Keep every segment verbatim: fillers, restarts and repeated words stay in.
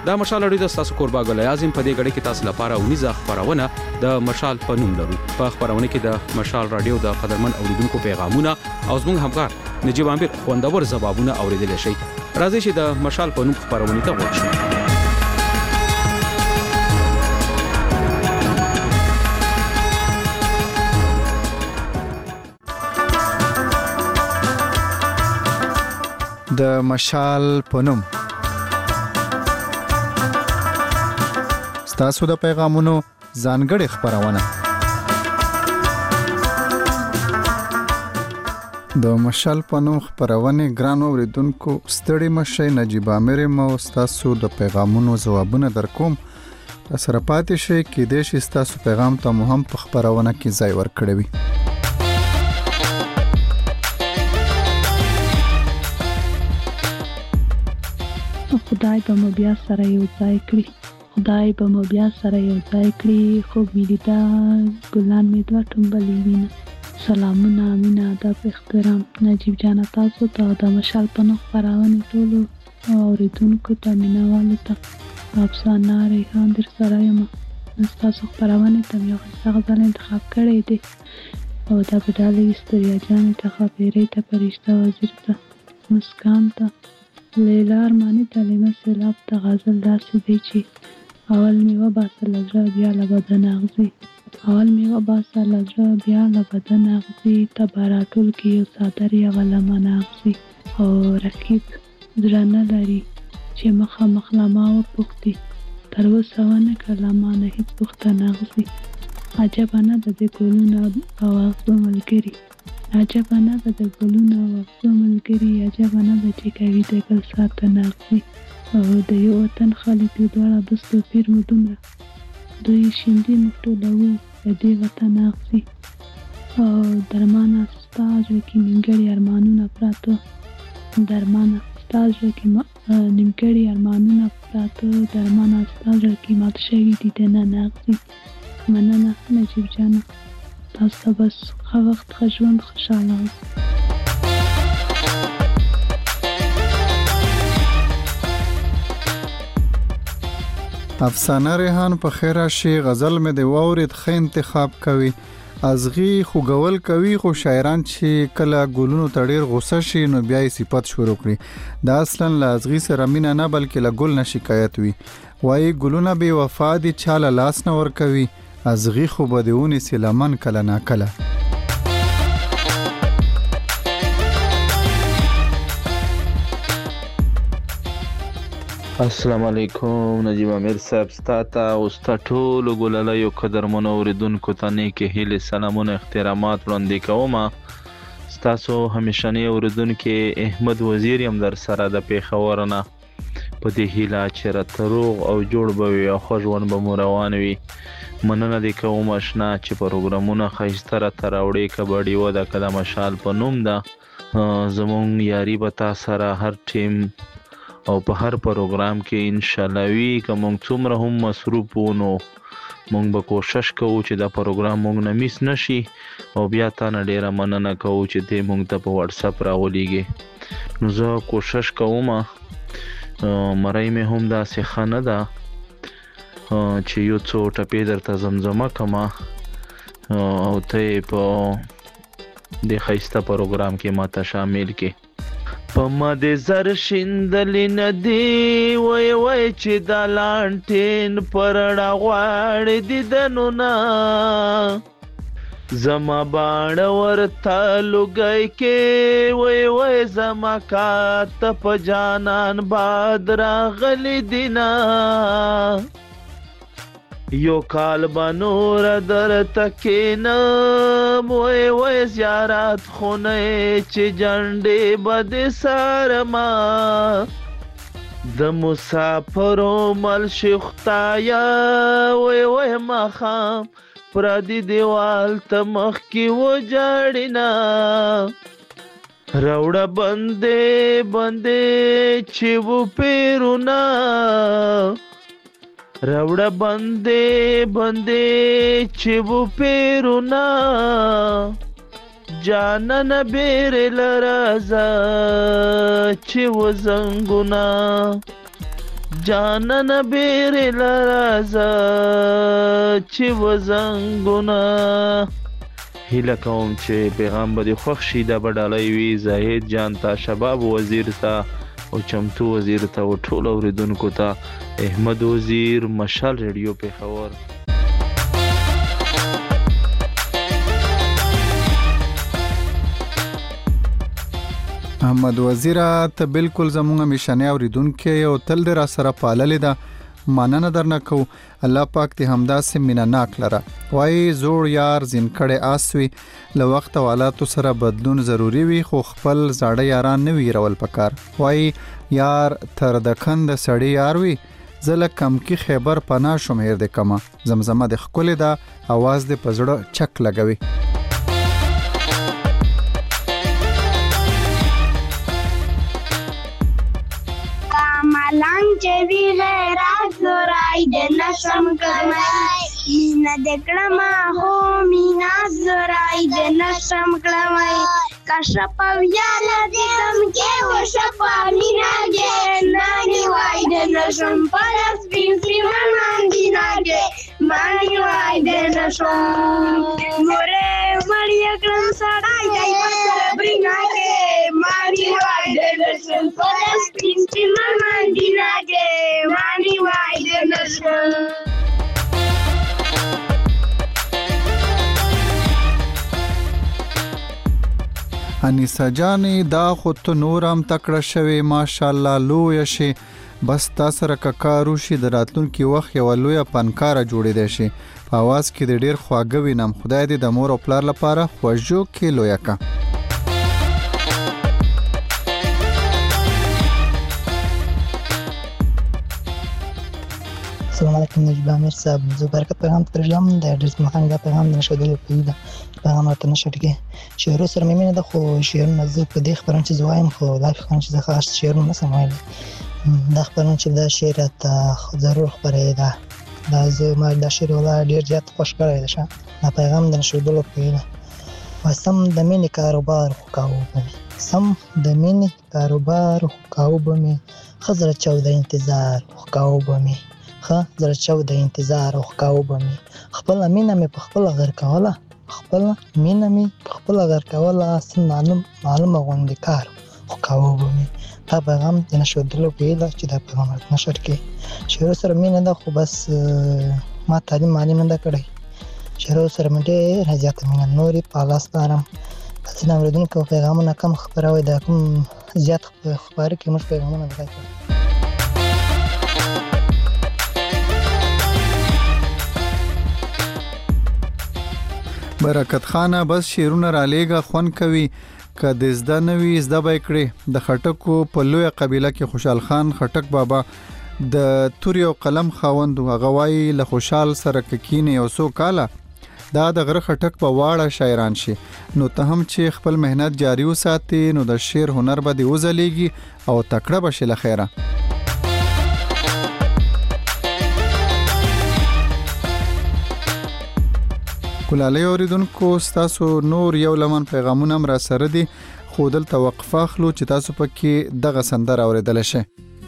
دا مشال اړیدو تاسو قربا ګل اعظم په دې غړي کې تاسو لپاره ونیزه خبرونه د مشال په نوم لرو. په خبرونه کې د مشال رادیو د قدرمن اوریدونکو پیغامونه او زموږ همکار نجیب عامر خوندور ځوابونه اوریدل شي. راځي چې د مشال په نوم خبرونه ته ورشو. د مشال په نوم ستاسو د پیغامونو ځانګړې خبرونه. د مشال په نوم خبرونه ګران اوریدونکو ستړي مشي نجیب عامر مو ستاسو د پیغامونو ځوابونه درکوم. سره پاتې شي کې د شي ستاسو پیغام ته مهم په خبرونه کې ځای ورکړی وي. خدای به مو بیا سره یو ځای کړي خدای به مو بیا سره یو ځای کړي خو میلیدا ګلان می دوه ټومبلې وینه. سلامونه مینا ادب احترام نجیب جان تاسو ته د مشال په نوم خبرونه ټولو اوریدونکو ته مینوالو ته افسانه ریحان در سره یم. تاسو خبرونه ته یو څه غزل انتخاب کړی دی او دا په ډالۍ استریا جان ته خبرې ته پرشته وزیر ته مسکان ته لیلا ارمانی تعلیمه سیلاب تا غزل داسې دی چې اول میوه باسه لزره بیا لبدن اغزی اول میوه باسه لزره بیا لبدن اغزی تباراتول کی یو صادر یا غلمان اغزی او رکیب درانه لري چې مخه مخلما و پختی تر وسونه کلمانه هیڅ پختن اغزی عجبانه د دې ګلونه او اغزو ملګری عجبانه ده د ګلونو او اغزو ملګري عجبانه ده چې کوي د ګل ساته نغزي او د یو وطن خلک یو دواړه بس توپیر مو دومره دوی شیندي موږ ټولوو د دې وطن اغزي او درمانه ستا زړه کې نیمګړي ارمانونه پراته درمانه ستا زړه کې نیمګړي ارمانونه پراته درمانه ستا زړه کې مات شوي دي دننه اغزي. مننه نجیب جانه تاسو بس ښه وخت ښه ژوند خوشاله اوسئ. افسانه ریحان په خیر راشي غزل مې د واورید ښه انتخاب کوي. ازغي خوګول کوي خو شاعران چې کله ګلونو ته ډېر غوسه شي نو بیا یې صفت شروع کړي. دا اصلا له ازغي سره مینه نه بلکې له ګل نه شکایت وي. وایي ګلونه بې وفا دي چاله لاس نه ورکوي ازغي خو به د ونې سي لمن کله نا کله. السلام علیکم نجیب عامر صاحب ستاته او ستا ټولو ګلالایو قدرمنو اوریدونکو ته نیکې هیلې سلامونه احترامات وړاندې کوم. ستاسو همیشنی اوریدونکي احمد وزیر یم در سره د پېښور نه په دې هیله چې راته روغ او جوړ به وي او ښه ژوند به مو روان وي. مننه دې کوم اشنا چې پروګرامونه ښایسته راته راوړې کبډي و د که د مشال په نوم ده زمونږ یاري به تا سره هر ټیم او په هر پروګرام کې انشاءالله وي. که مونږ څومره هم مصروف وو نو مونږ به کوشش کوو چې دا پروګرام مونږ نه میس نشي او بیا تا نه ډېره مننه کوو چې دې مونږ ته په واتساپ راولېږې. نو زه کوشش کوم مرۍ مې هم داسې ښه نه ده چې یو څو ټپې درته زمزمه کما او ته یې په دې ښایسته پروګرام کې ماته شامل کې. په ما دې زر شیندلې نه دي وای وای چې دا لانټین پر رڼا غواړي دیدنونه زما باڼه ورته لوګی کې وای وای زما کاته په جانان باد راغلی دینا یو کال با نور در تکینم وای وای زیارت خونه چې جنډې بد سرما د مسافرو مل شختایا وای وای مخام پردی دیوال ته مخ کی و جاړینا راوړه بندې بندې چې و پیرونا راوړه بندې بندې چې و پیرونا جانن بیر لرازا چې و زنګونا جانان بیرې لرازه چې وزنګونه. هیله کوم چې پیغام به دې خوښ شي. دا به ډالۍ وي زاهد جان ته، شباب وزیر ته او چمتو وزیر ته او ټول اوریدونکو ته. احمد وزیر، مشال ریډیو پېښور. محمد وزیره ته بالکل زموږ میشنه اوریدونکو او تل در سره پاللې ده. مننه درنه کو. الله پاک دې همداسې مینناک لره. وای زوړ یار زین کړه آسوي، له وخت او حالاتو سره بدلون ضروری وي، خو خپل زاړه یاران نه ویرول پکار. وای یار تر د کند سړی یار وي، زله کم کی خیبر پنا شمیر د کما. زمزمه د خپل دا आवाज د پزړه چک لګوي. ملنګ چې وی غیرت زورای د نشم کړمای، مینا د کړما هو مینا زورای د نشم کړمای. کشپ ویال دې کم کې وشپا مینا کې نانی وای د نشم پرس پین سیمن مانګینا کې مانی وای د نشم مورې مړی کړم سړای دای پر برینا کې مانی وای د نشم پرس پین سیمن مانګینا کې مانی وای د نشم. انیسا جانی دا خود تو نورم تکړه شوی ماشاءالله لوی شي. بس تاسو را ککارو شي د راتلون کې وخت یو لوی پنکاره جوړې دی شي. په आवाज کې د ډیر خواږه وینم. خدای دې د مور او پلار لپاره خوږو کې لوی کا. السلام علیکم نجیب امیر صاحب. زه برکت پیغام ترجم د ډیس مخانګه پیغام نشو دی په دې پیغام ته نشو کې شعر سره مې نه د خو شعر نزدیک په دې خبرن چې زوایم خو دا خبرن چې ځکه شعر نه سمایل دا خبرن چې دا شعر ته ضرور خبره ده. دا زه ما دا شعر ولا ډیر زیات خوش کړی ده. دا پیغام د نشو دی په دې وسم د مینې کاروبار کاوه به سم د مینې کاروبار کاوه به مې خزر چوده انتظار کاوه به مې خه زره چو د انتظار او خکاو به می خپل مینه می په خپل غر کوله خپل مینه می په خپل غر کوله سم معلوم معلومه غونډه کار خکاو به می. دا پیغام د نشو دلو پیدا چې دا پیغام نشر کې شعر سره مینه ده. خو بس ما تعلیم معلوم نه کړی. شعر سره مې ډېر زیات مینه نوري په لاس دارم. چې نو ردونکو پیغامونه کم خبروي دا کوم زیات خبره کې مش پیغامونه راځي. برکت خانه بس شیرونه را لېګه خون کوي که د زده نوي زده به کړي. د خټکو په لوی قبیله کې خوشحال خان خټک بابا د توري او قلم خاوند هغه وایي له خوشحال سره کینې او سو کاله دا د غره خټک په واړه شاعران شي. نو ته هم چې خپل مهنت جاری وساتې نو د شعر هنر به دی وزلېږي او تکړه بشي له خیره. کلاله اوریدونکو تاسو نور یو لمن پیغامونه را سره دي خو دلته وقفه اخلو چې تاسو پکې دغه سندره اوریدل شي.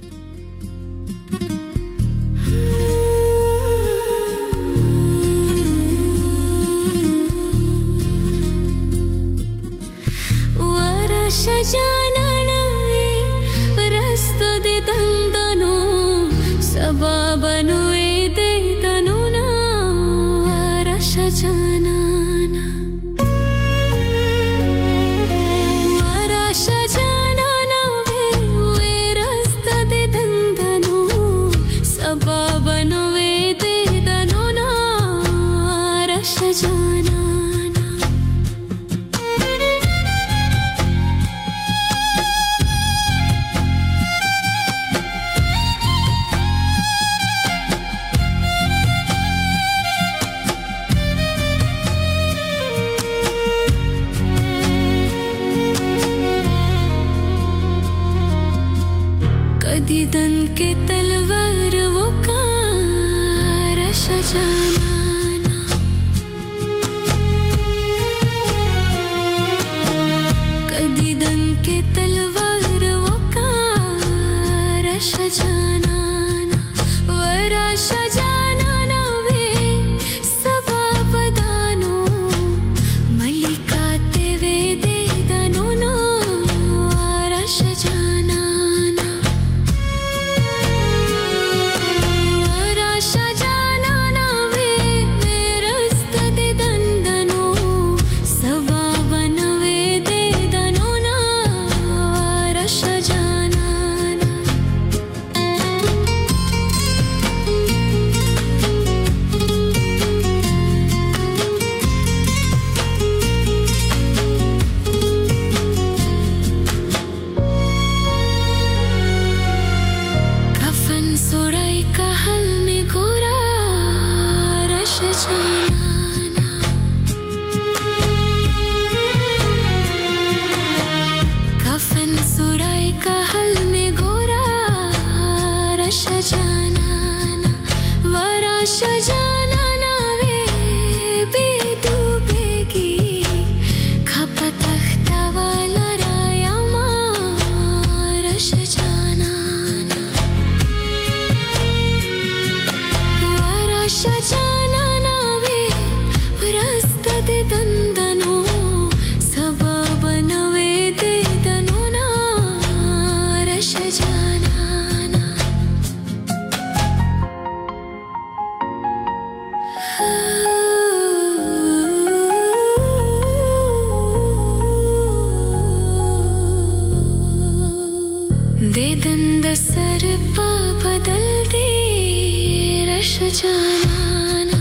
شجانانه رستو دې دندنو سبا بنوي دې دنونا شجانانا ورا شجانانا وې رستو دې دندنو سبا بنوي دې دنونا شجانانا दीदन के तलवार वो कार शजाना कदीदन के तलवार वो कार शजाना جانانا کفن سرائی کا حل میں گورا رش جانانا ورش جانانا وے بے دوبیگی کھپ تخت والا رایا ماں رش جانانا ورش جانانا وے ورست دے دندنو سبب نوے دے دنونا رش جانانا دے دند سر پا بدل دے رش جانانا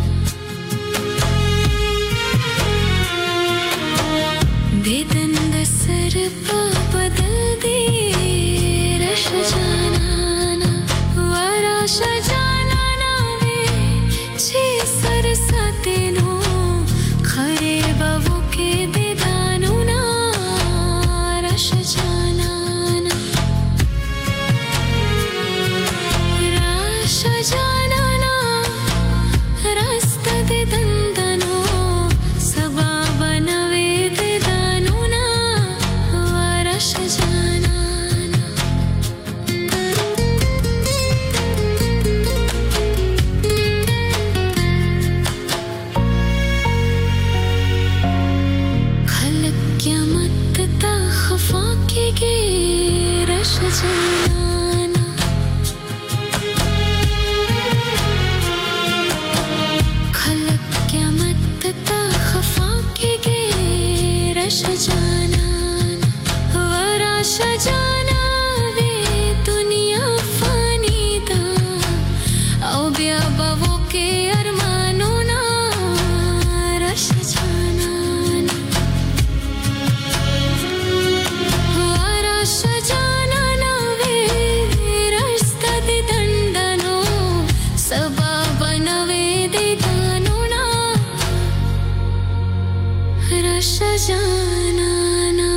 دے دند سر پا بدل دے رش جانانا ورش جانانا وے چھ سر ساتینو خرے بابو کے دے دانونا رش جانانا رش جانانا رست دے دندنو سبا بنوے دے دانونا ورش جانانا خلق قیامت تا خفا کے گے رش جانانا خلق قیامت تا خفا کے گے رش جانانا ورش جانا وے دنیا فانی دا او بیا بابو کے ارمانونا رش جانانا ورش جانانا وے رشتہ دے دندنو سبا بنوے دے دانونا رش جانانا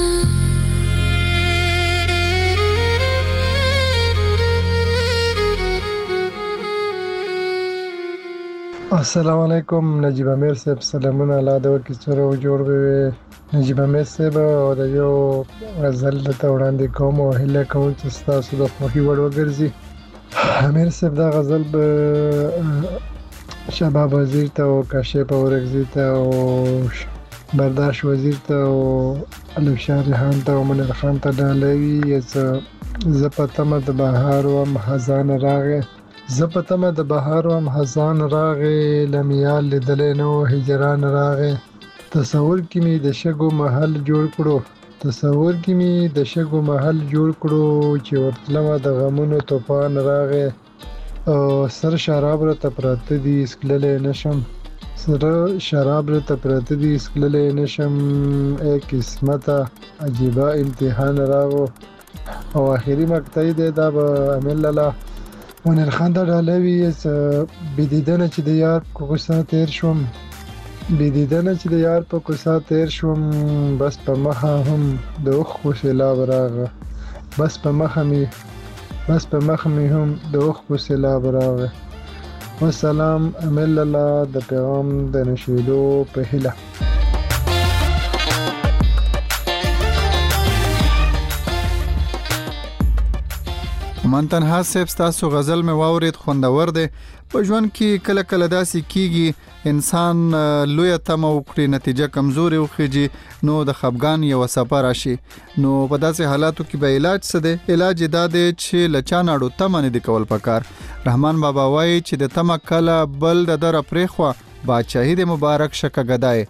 السلام علیکم. نجیب امیر صاحب سلامونه الله د وکي سره جوړ وي. نجیب امیر صاحب او د یو غزل ته وړاندې کوم او هله کوم چې تاسو د خوښي وړ وګرځي. امیر صاحب دا غزل به شباب وزیر ته او کاشف اورګزی ته او برداشت وزیر ته او الف شاه ریحان ته او منیر خان ته ډالوي. زه په تمه د بهار وم خزان راغې زه په تمه د بهار وم خزان راغې لمیال لیدلی نه و هجران راغې تصور کې مې د شګو محل جوړ کړو تصور کې مې د شګو محل جوړ کړو چې ورتلمه د غمونو طوفان راغې او سر شراب راته پراته دي اسکللی نشم سر شراب راته پراته دي اسکللی نشم ای قسمته عجیبه امتحان راغو. او آخري مقطعی دی دا به امین لاله منیر خان ته ډالوي. بېدیدنه چې د یار په کوڅه تیر شوم بېدیدنه چې د یار په کوڅه تیر شوم بس په مخه هم د اوښکو سیلاب راغه بس په مخه مې بس په مخه مې هم د اوښکو سیلاب راغه. والسلام امین لاله د پیغام د نشیدو په هیله. من تنها صاحب تاسو غزل مې واورید خوندور دی. په ژوند کې کله کله داسې کیږي انسان لوی تمه وکړي نتیجه کمزوري وخیږي نو د خفګان یو سفر راشي. نو په داسې حالاتو کې به علاج څه دی؟ علاج دا دی چې لچا ناړو تمه نه دی کول پکار. رحمان بابا وایي چې د تمه کله بل د در پرېخوا بادشاهي د مبارک شکه غدای.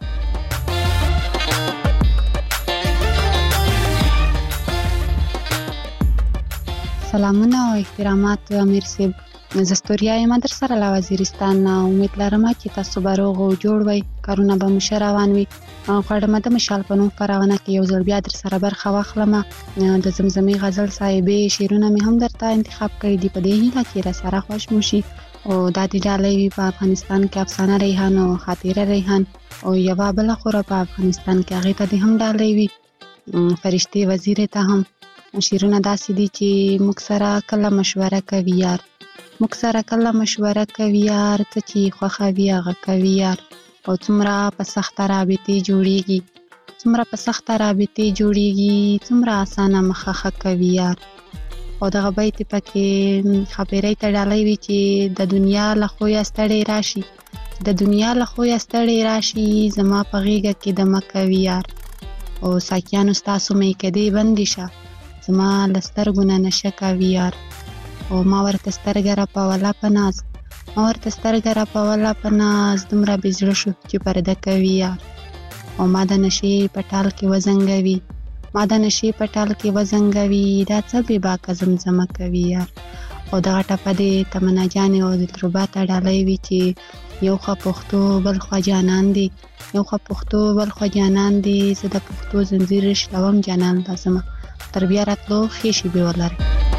سلامونه او احترامات امیر صاحب. زه ستوریا یم در سره له وزیرستان. امید لرم چې تاسو به روغ او جوړ وئ، کارونه به مو ښه روان وي. غواړم د مشال په نوم خپرونه کې یو ځل بیا در سره برخه واخلم. د زمزمې غزل صاحبې شعرونه مې هم درته انتخاب کړي دي، په دې هیله چې را سره خوښ مو شي. او دا د ډالۍ وي په افغانستان کې افسانه ریحان او خاطره ریحان او یوه بله خوره په افغانستان کې هغې ته د هم ډالۍ وي فرشتې وزیرې ته هم شعرونه داسې دي چې موږ سره کله مشوره کوي یار موږ سره کله مشوره کوي یار څه چې خوښوي هغه کوي یار او څومره په سخته رابطې جوړیږي څومره په سخته رابطې جوړیږي څومره اسانه مخه کوي یار او دغه بیت پکې خبرې ته ډالۍ وي چې د دنیا له خویه ستړی راشي د دنیا له خویه ستړی راشي زما په غېږه کې دمه کوي یار او ساقیانو ستاسو میکدې بندې شه زما له سترګو نه نشه کوي یار او ما ورته سترګه رپوله په ناز ما ورته سترګه رپوله په ناز دومره بې زړه شو چې پرده کوي یار او ما د نشې په ټال کې وزنګوي ما د نشې په ټال کې وزنګوي دا څه بې باکه زمزمه کوي یار او دغه ټپه د تمنا جانې او دلربا ته ډالۍ وي چې یو خوا پښتو بل خوا جانان دی یو خوا پښتو بل خوا جانان دی زه د پښتو زنځیر شلوم جانان لازمه تر بیا راتلو ښې شېبې ولرئ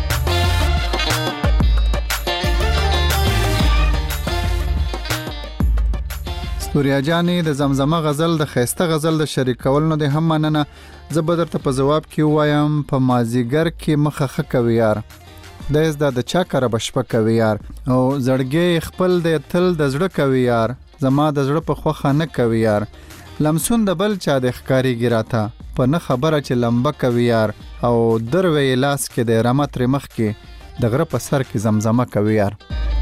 ستوریا جانې د زمزمه غزل د ښایسته غزل د شریکولو نه د هم مننه زه به درته په ځواب کې ووایم په مازیګر کې مخه ښه کوي یار خدای زده د چا کره به شپه کوي یار او زړګی خپل د تل د زړه کوي یار زما د زړه په خوښه نه کوي یار لمسون د بل چا د ښکارېږي راته په نه خبره چې لمبه کوي یار او دروی لاس کې د رمه ترې مخکې د غره په سر کې زمزمه کوي یار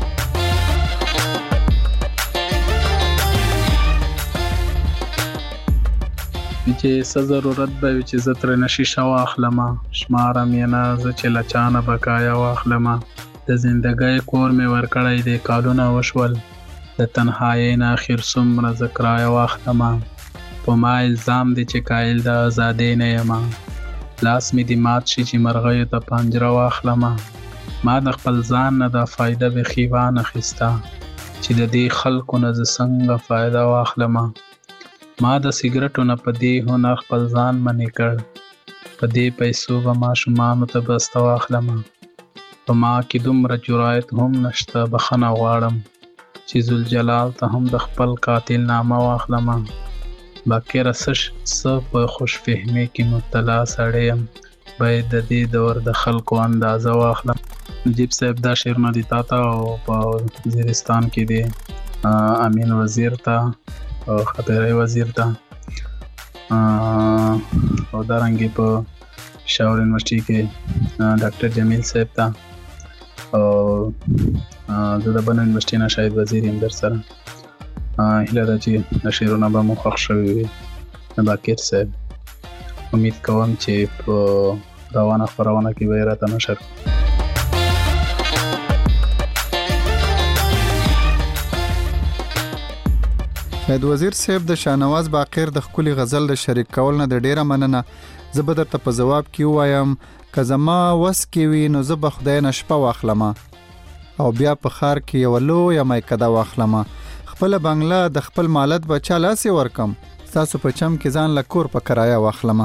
چې څه ضرورت به وي چې زه ترې نه شیشه واخلمه شمارم یې نه زه چې له چا نه بقایا واخلمه د زندګۍ کور مې ورکړی دی کالونه وشول د تنهایۍ نه اخر څومره زه کرایه واخلمه په ما الزام دی چې قایل د ازادۍ نه یمه لاس مې دې مات شي چې مرغیو ته پنجره واخلمه ما د خپل ځان نه د فایده بیخي وانخیسته چې د دې خلکو نه زه څنګه فایده واخلمه ما د سیګرټو نه په دې هنر خپل ځان منې کړ په دې پیسو به ماشومانو ته بسته واخلمه په ما کې دومره جرایت هم نشته بخښنه غواړم چې ذوالجلال ته هم د خپل قاتل نامه واخلمه باقي رسش څه په خوش فهمي کې مبتلا سړی یم باید د دې دور د خلکو اندازه واخلم نجیب صاحب دا شعرونه دي تا ته او په وزیرستان کې دی امین وزیر ته او خاطره وزیر ته او دارنګه په شاور یونیورسيټي کې ډاکټر جمیل صاحب ته او زه د بن یونیورسيټي نه شاید وزیر هم در سره هله دا چې نشرونه به مو خوښ شوي وي باکر صاحب امید کوم چې په روانه خبرونه کې به راته نشر شاید وزیر صاحب د شاهنواز باقر د خولي غزل د شریک کول نه د ډیره مننه زه به درته په جواب کې وایم که زما وس کې وي نو زه به خدای نه شپه واخلمه او بیا په خار کې یو لویه مایکده واخلمه خپل بنگله د خپل مالت به چا لاسې ورکم تاسو په چم کې ځان له کور په کرایه واخلمه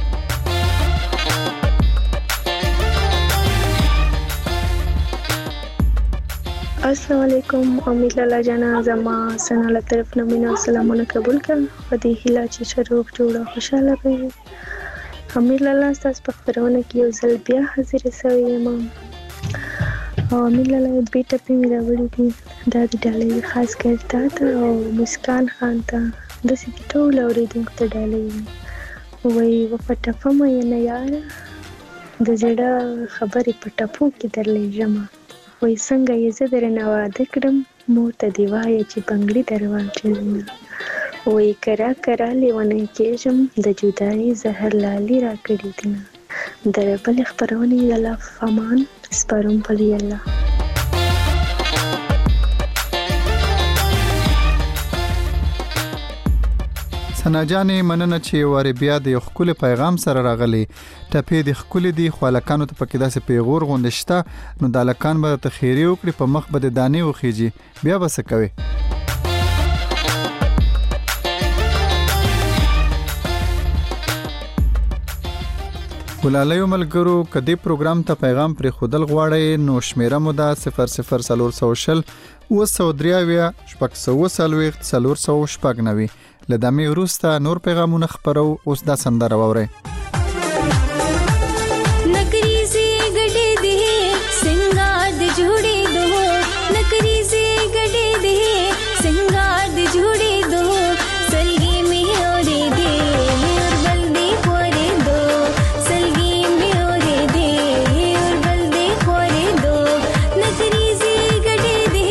السلام علیکم امید لاله جانا زما سنا له طرف نه مینا سلامونه قبول کړه په دې هیله چې شروع جوړه خوشاله وي امید لاله تاسو په خبرونه کې یو ځل بیا حاضر شوی یم او امید لاله دې ټپې مې راوړې دي دا د ډالۍ خاص کړتا ته او مسکان خان ته د سې ټول اوریدونکو ته ډالۍ وای و پټه مې نه یار د زړه خبرې پټپو کې درلې جما وای څنګه یې زه درنه واده کړم مور ته دی وایه چې بنګړي درواچوي وای کرا کرا لیونی کېږم د جدایي زهر لالي راکړي دي د بلې خپرونې یاله فمان سپارم پلی الله سنا جانې مننه چې واره بیا د یو خپل پیغام سره راغلی ټپې د خپل دی خلکانو ته پکې داسې پیغور غونډشته نو د لکان به ته خیری وکړي په مخ به د دانې وخیږي بیا به څه کوي ګلالیو ملګرو کدی پروګرام ته پیغام پر خودل غواړي نو شمیره مو دا صفر صفر صفر شل اوه سوه درې اویا شپږ سوه څلوېښت څلور سوه شپږ نوي. له دمې وروسته نور پیغامونه خپرو. اوس دا سندره واورئ. نکریزي ګډې دې سنگار دې جوړې دو نکریزي ګډې دې سنگار دې جوړې دو سلګي می اورې دې اور بل دې خورې دو سلګي می اورې دې اور بل دې خورې دو نکریزي ګډې دې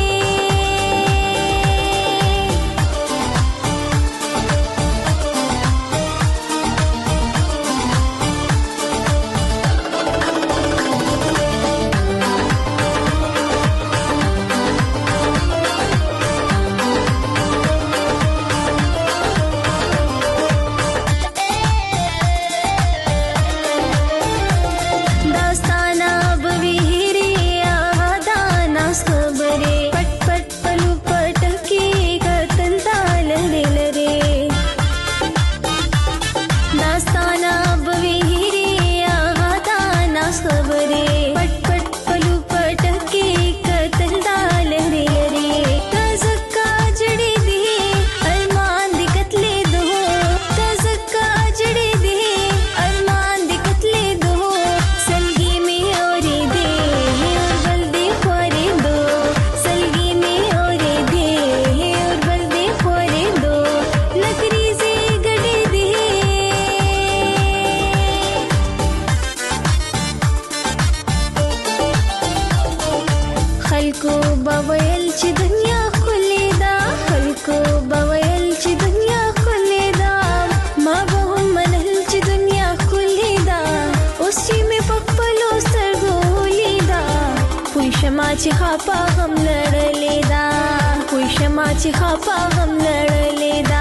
چې خپا هم لړلې دا کوئی شمع چې خپا هم لړلې دا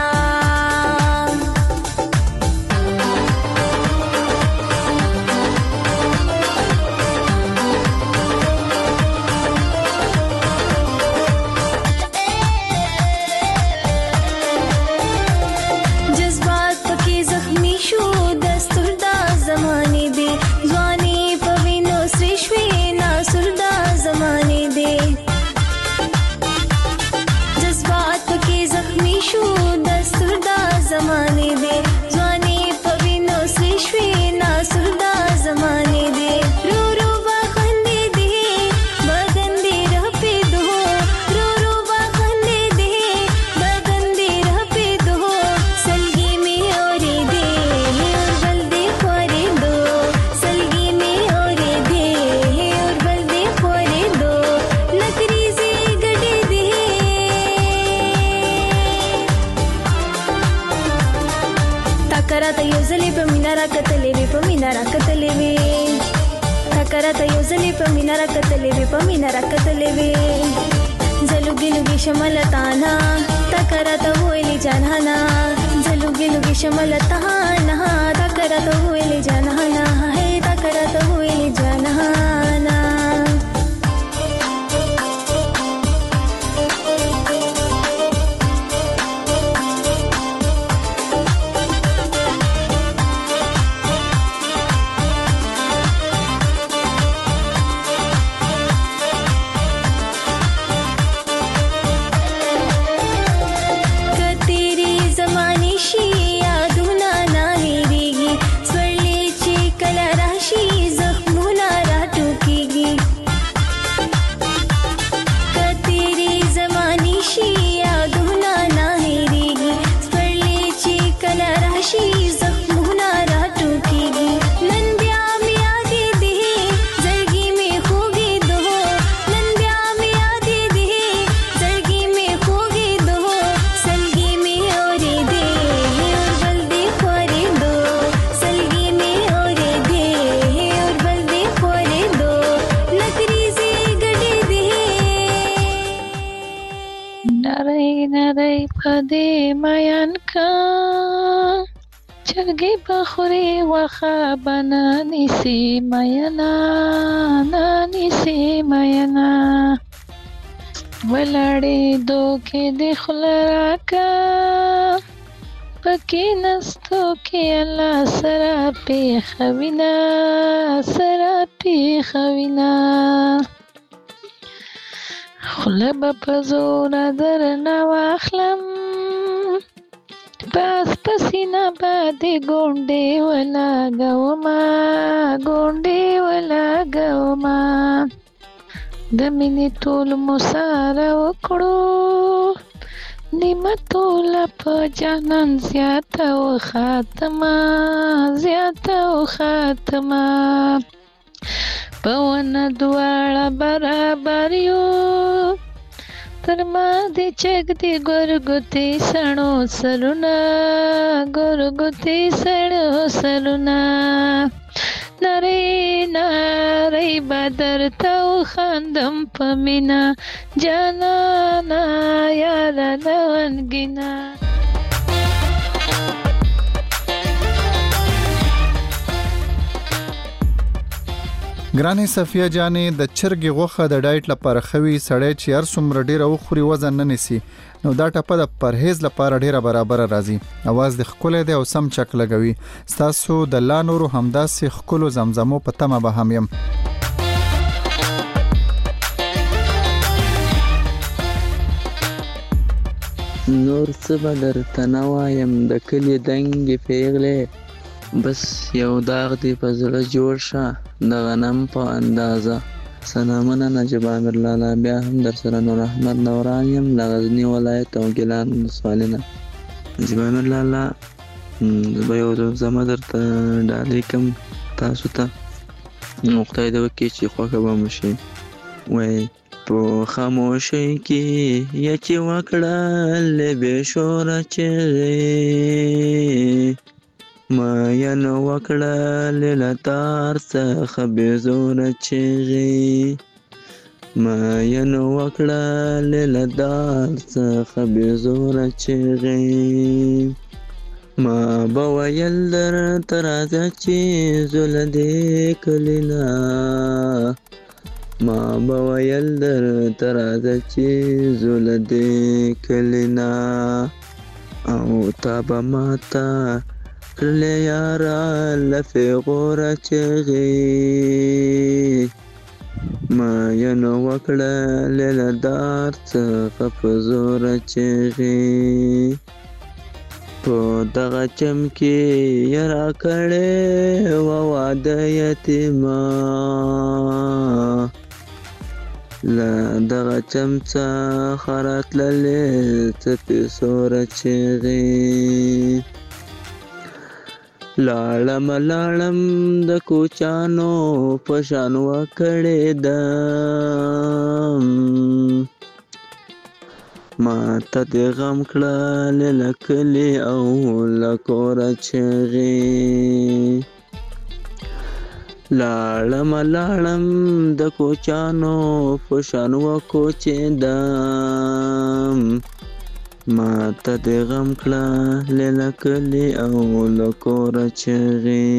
جذبات پکې زخمی شو دستور دا زمانه دی ځواني په وینو سري شوي ناسور دا زمانه دی جذبات پکې زخمی شو دستور دا زمانه دی ځواني په وینو سري شوي ناسور دا زمانه دی رو رو باخندې دی بدن دی رپې دو رو رو باخندې دی بدن دی رپې دو سلګي می اورې دی اور بل دی خورې دو سلګي می اورې دی اور بل دی خورې دو نکریزي ګډې دی تکرا ته یو ځلې په مینا راکتلې وې په مینا راکتلې وې تکرا ته یو ځلې په مینا راکتلې وې په مینا راکتلې وې زلوګي لوګي شملتانا تکرا ته وېلې جانانا زلوګي لوګي شملتانا تکرا ته وېلې جانانا هي تکرا ته وېلې جانانا کتیری زمانی شي یادونه نه هېرېږي سورلې چې کله راشي زخمونه راټوکېږي کتیری زمانی شي یادونه نه هېرېږي سورلې چې کله راشي زخمونه راټوکېږي نن بیا مې یادې دي زړګي مې خوږې دو نن بیا مې یادې دي زړګي مې خوږې دو سلګي مې اورې دي اور بل دې خورې دو سلګي مې اورې دي اور بل دې خورې دو نکریزي ګډې دي نری نری پدې میان کا چرګې بخوري وخه بنا نیسی مینا نانیسی مینا ولاړې دوکې د خلراکا پکې نستو کې الله سره پیښوینا سره پیښوینا خوله به په زوره درنه واخلم پس په سینه باندې ګونډې ولګومه ګونډې ولګومه د مینې ټول مو سره وکړو نیمه ټوله په جانان زیاته و خاتمه زیاته و خاتمه په ونه دواړه برابر یو تر ما دې چک دې ګورګوتې سړو سرونه ګورګوتې سړو سرونه نری نری بدر ته خندم په مینا جانانا یاره لونګینا. ګرانې صفیه جانې د چرګې غوښه د ډایټ لپاره خوي سړی چې هر څومره ډیره وخوري وزن نه نیسي نو دا ټپه د پرهیز لپاره ډیره برابر راځي. اواز د خکل دی او سم چک لګوي. تاسو د لا نورو همداسې خکلو زمزمو په تمه به هم يم. نور څه به درته نه وایم د کلي دنګې پیغلې بس یو داغ دی په زړه جوړ شه د غنم په اندازه. سلامونه نجیب امیر لالا بیا هم در سره نور احمد نوران یم له غزني ولایت او ګیلان ولسوالۍ نه. نجیب امیر لالا به یو زما درته ډالۍ کوم تاسو ته نو خدای دې وکړي چې خوښه به مو شي. وایي په خاموشۍ کې یا چې وکړل بې شوره چغې ماین وکړل له تار څخه بې زوره چغې ماین وکړل له دار څخه بې زوره چغې ما به ویل درته راځه چې زه له دې کلي نه ما به ویل درته راځه چې زه له دې کلي نه او تا به ماته کړلې یاره له فیغوره چغې ماین وکړلې له دار څخه په زوره چغې په دغه چم کې یې راکړې وه واده یتیمه له دغه چم څخه راتللې څپې سوره چغې لاړم لاړم د کوچانو په شان وکړې دم ما ته دې غم کړلې له کلي او له کوره چغې لاړم لاړم د کوچانو په شان وکوچېدم ما ته دې غم کړلې له کلي او له کوره چغې.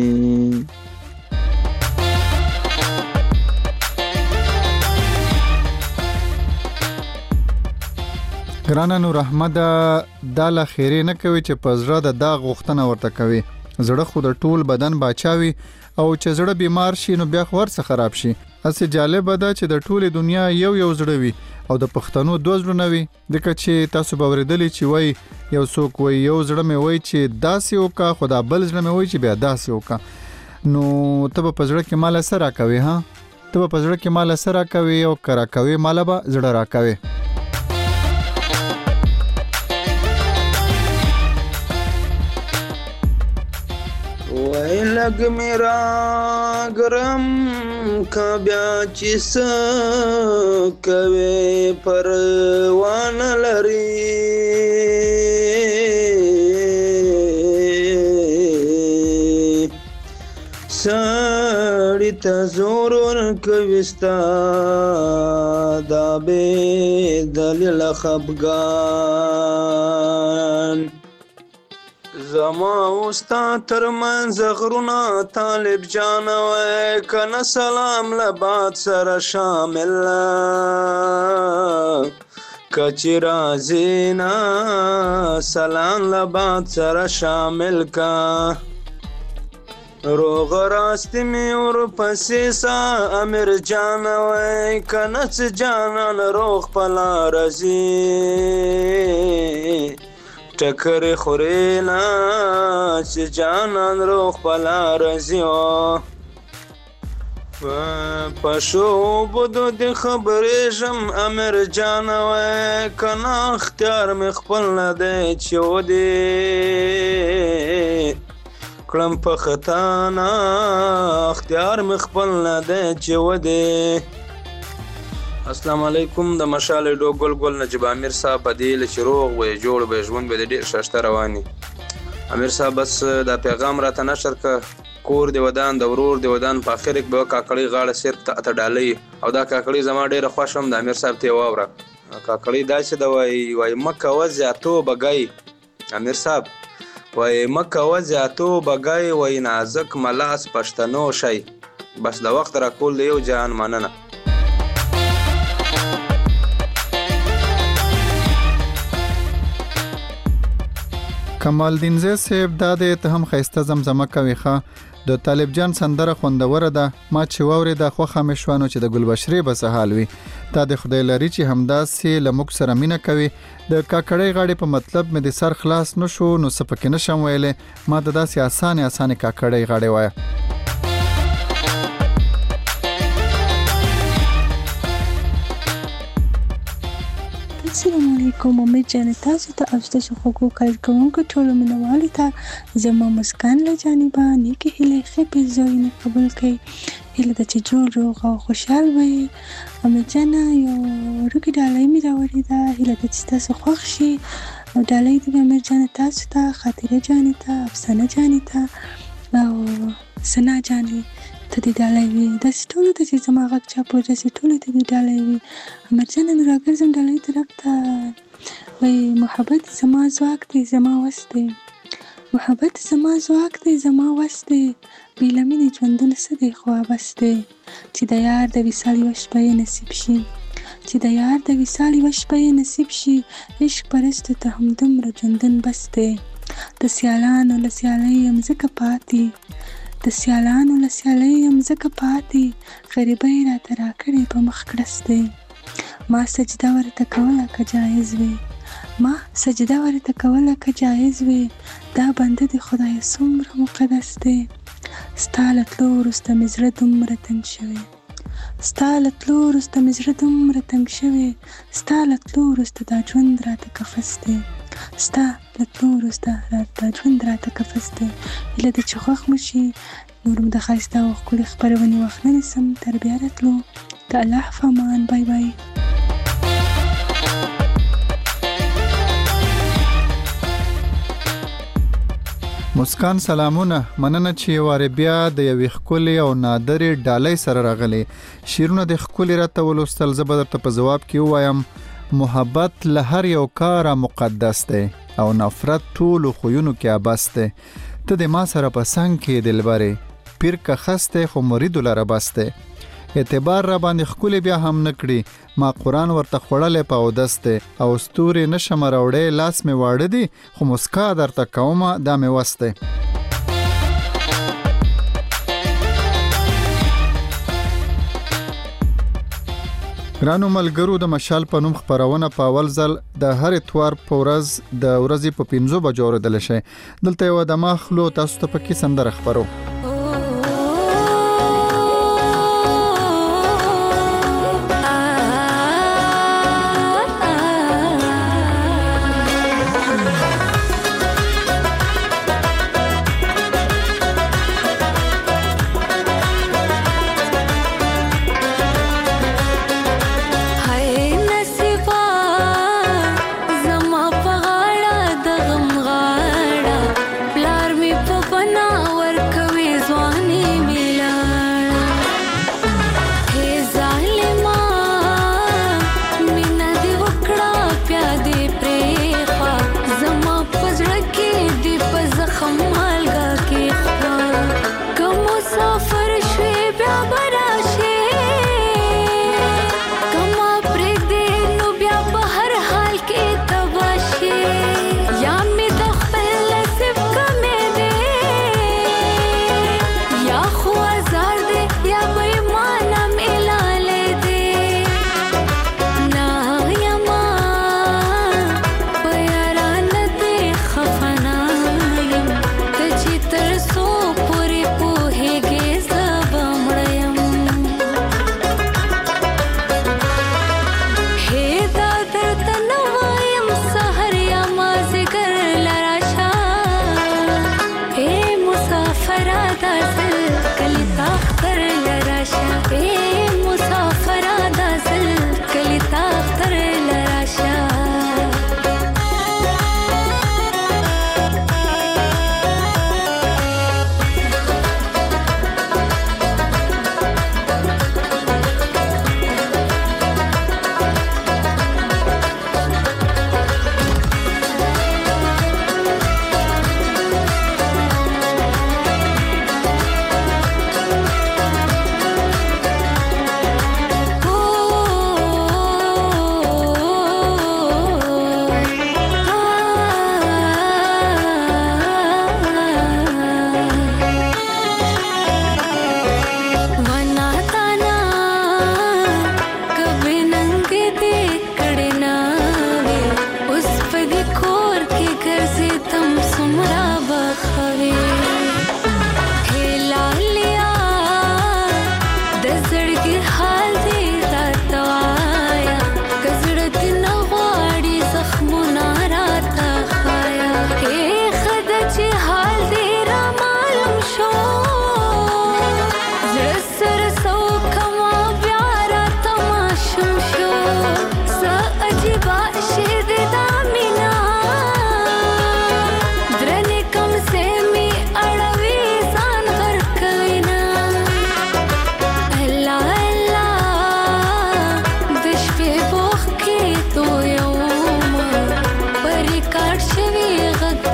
ګرانه نور احمد دا له خیرې نه کوي چې په زړه د داغ غوښتنه ورته کوي. زړه خو د ټول بدن باچاوي او چې زړه بیمار شي نو بیا خو ورڅ خراب شي. اسې جالب ده چې د ټوله دنیا یو یو زړه وي او د پښتنو دوه زړونه وي. ځکه چې تاسو به اوریدلی چې وای یو څوک وای یو زړه مې وای چې داسې وکا خدا بل زړه مې وای چې بیا داسې وکا. نو ته په زړه کې مال سره کوي ها ته په زړه کې مال سره کوي او کرا کوي مال به زړه را کوي. وای لګ میرا ګرم کا بیا چې څه کوي پروان لري سړی ته زور ورکوي ستا دا بې دلیله خفګان زما اوستا ترمنځ غرونه طالب جان وای کنه سلام له باد سره شامل کچې راځي نه سلام له باد سره شامل کا روغ راست می ورپسې سا امیر جان وای کنه څه جانان روغ په لاره ځي ټکرې خورې نه چې جانان روغ په لاره ځي په شو بدو د خبرېږم امیر جان وای کنه اختیار مې خپل نه دی چې ودې کړم په خطا نه اختیار مې خپل نه دی چې ودې. السلام علیکم. د مشال ډو ګل ګل نجیب امیر صاحب په دې چې روغ وې جوړ به ژوند به ډېر ښایسته رواني. امیر صاحب بس دا پیغام راته نشر که کور دی ودان د ورور دی ودان په اخر کې به کاکړۍ غاړه صرف ته ته ډالۍ او دا کاکړۍ زما ډېره خوښ هم د امیر صاحب ته یې واوره. کاکړۍ داسې ده وایي وایي مه کوه زیاتو بګۍ امیر صاحب وایي مه کوه زیاتو بګۍ وایي نازک ملاس پښتنو شی. بس د وخت راکول د یو جهان مننه. کمال دین زی صاحب دا دې ته هم ښایسته زمزمه کوي ښه د طالب جان سندره خوندوره ده ما چې واورېده خوښه مې شوه نو چې د ګلبشرې به څه حال وي. تا د خدای لري چې همداسې له موږ سره مینه کوي. د کاکړۍ غاړې په مطلب مې د سر خلاص نه شو نو څه پکې نشم ویلی ما د داسې اسانې اسانې کاکړۍ غاړې وایه. السلام علیکم امید جان تاسو ته او ستاسو خوږو کارکوونکو ټولو مینوالو ته زما مسکان له جانبه نیکې هیلې ښې پیرزوینې قبول کړئ. هیله ده چې جوړ روغ او خوشحال وئ. امید جانه یو وړوکې ډالۍ مې راوړې ده هیله ده چې ستاسو خوښ شي. او ډالۍ د امید جانه تاسو ته خاطره جانې ته افسانه جانې ته او سنا جانې ته دې ډالۍ وي. داسې ټولو ته چې زما غږ چاپ و داسې ټولو ته دې ډالۍ وي. امرجانه نو راګرځم ډالۍ طرف ته وایي محبت زما ځواک دی زما وس دی محبت زما ځواک دی زما وس دی بې له مینې ژوندون څه دی خو عبث دی چې د یار د وصال یوه شپه یې نصیب شي چې د یار د وصال یوه شپه یې نصیب شي عشق پرستو ته همدومره ژوندون بس دی. د سیالانو له سیالۍ یم ځکه پاتې د سیالانو له سیالۍ یم ځکه پاتې غریبۍ راته راکړې په مخ کړس دی. ما سجده ورته کوله که جایز وي ما سجده ورته کوله که جایز وي دا بنده د خدای څومره مقدس دی. ستا له تلو وروسته مې زړه دومره تنګ شوی ستا له تلو وروسته مې زړه دومره تنګ شوی ستا له تلو وروسته دا ژوند راته کفس دی ستا له تلو وروسته دا ژوند راته کفس دی. هیله ده چې خوښ مو شي. نور هم د ښایسته او ښکلې خپرونې وخت نه نیسم تر بیا راتلو د الله په امان. بای بای. مسکان سلامونه مننه چې واره بیا د یوې ښکلې او نادرې ډالۍ سره راغلی. شیرونه د ښکلې راته ولوستل زه به درته په ځواب کې ووایم محبت له هر یو کاره مقدس دی او نفرت ټولو خویونو کې عبث دی. ته د ما سره په څنګ کې دلبرې پیر که خسته خو مریدو لره بس دی. اعتبار را باندې ښکلې بیا هم نه کړي ما قرآن ورته خوړلی په اودس دی او ستورې نشم راوړی لاس مې واړه دي خو مسکا درته کومه دا مې وس دی. ګرانو ملګرو د مشال په نوم خپرونه په اول ځل د هر اتوار په ورځ د ورځې په پنځو بجو اورېدلی شئ. دلته یوه دمه خلو تاسو ته پکې سندره خپرو. پلار می په پنا ور کوي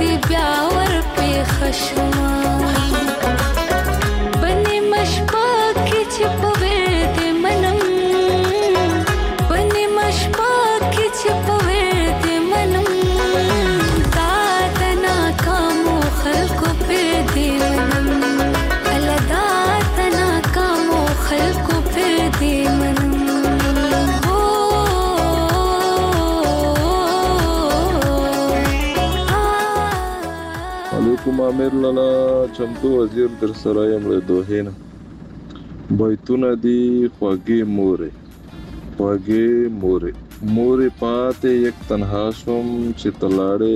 دې بیا ور پېښه شومه په نیمه شپه کې چې په ویر دې منم په نیمه شپه کې چې په ویر دې منم دا د ناکامو خلکو پیر دې منم هله دا د ناکامو خلکو پیر دې منم علیکم امیر لالا چمتو وزیر در سره یم له دوحې نه بیتونه دي خوږې مورې خوږې مورې مورې پاتې یک تنها شوم چې ته لاړې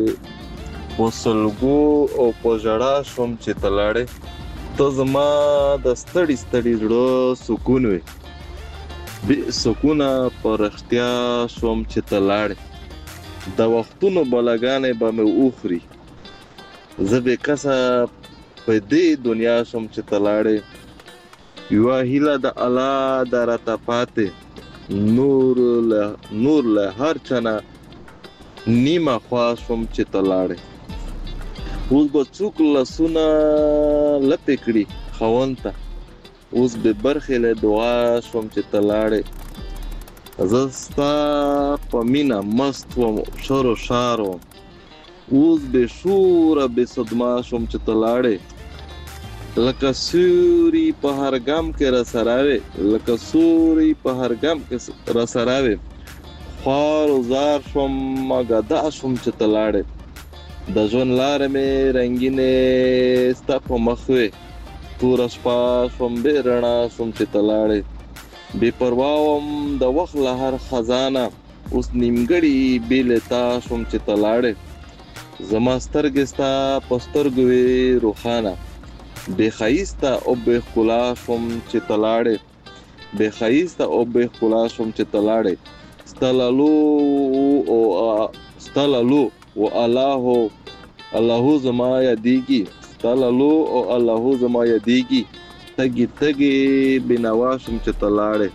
په سلګو او په ژړا شوم چې ته لاړې ته زما د ستړي ستړي زړه سکون وې بې سکونه په رښتیا شوم چې ته لاړې د وختونو بلاګانې به مې وخوري زه بې کسه په دې دنیا شوم چې ته لاړې یوه هیله د الله ده راته پاتې نور له نور له هر چا نه نیمه خوا شوم چې ته لاړې اوس به څوک لاسونه لپې کړي خاوند ته اوس به برخې له دعا شوم چې ته لاړې زه ستا په مینه مست وم شر و شار وم اوس به شوره به صدما شوم چې ته لاړې لکه سوري په هر ګام کې را سره وې لکه سوري په هر ګام کې را سره وې خوار و زار شوم ګدا شوم چې ته لاړې د ژوند لارې مې رنګینې ستا په مخ وې توره شپه شوم بې رڼا شوم چې ته لاړې بې پروا وم د وخت له هر خزانه اوس نیمګړي بې له تا شوم چې ته لاړې زما سترګې ستا په سترګو وې روښانه بې ښایسته او بې ښکلا شوم چې ته لاړې بې ښایسته او بې ښکلا شوم چې ته لاړې ستا لالو او ستا لالو او الله الله زما یادېږي ستا لالو او الله زما یادېږي تږي تږي بېنوا شوم چې ته لاړې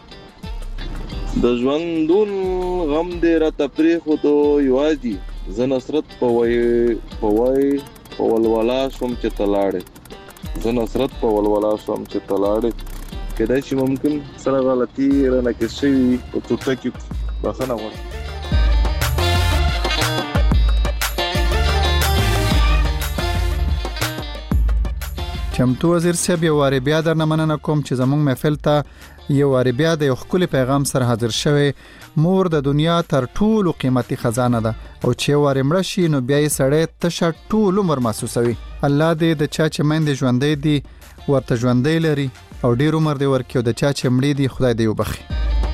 د ژوندون غم دې راته پرېښودو یوازې زه نصرت په وای په وای په ولولا شوم چې ته لاړې زه نصرت په ولولا شوم چې ته لاړې کېدای شي ممکن سره غلطي رانه کې شوي په ټوټه کې بخښنه غواړم چمتو وزیر صاحب یو وارې بیا درنه مننه کوم چې زموږ محفل ته یو وارې بیا د یو ښکلي پیغام سره حاضر شوی مور د دنیا تر ټولو قیمتي خزانه ده او چې یو وارې مړه شي نو بیا یې سړی تشه ټول عمر محسوسوي الله دې د چا چې میندې ژوندۍ دي ورته ژوندۍ لري او ډېر عمر دې ورکړي او د چا چې مړې دي خدای دې وبخي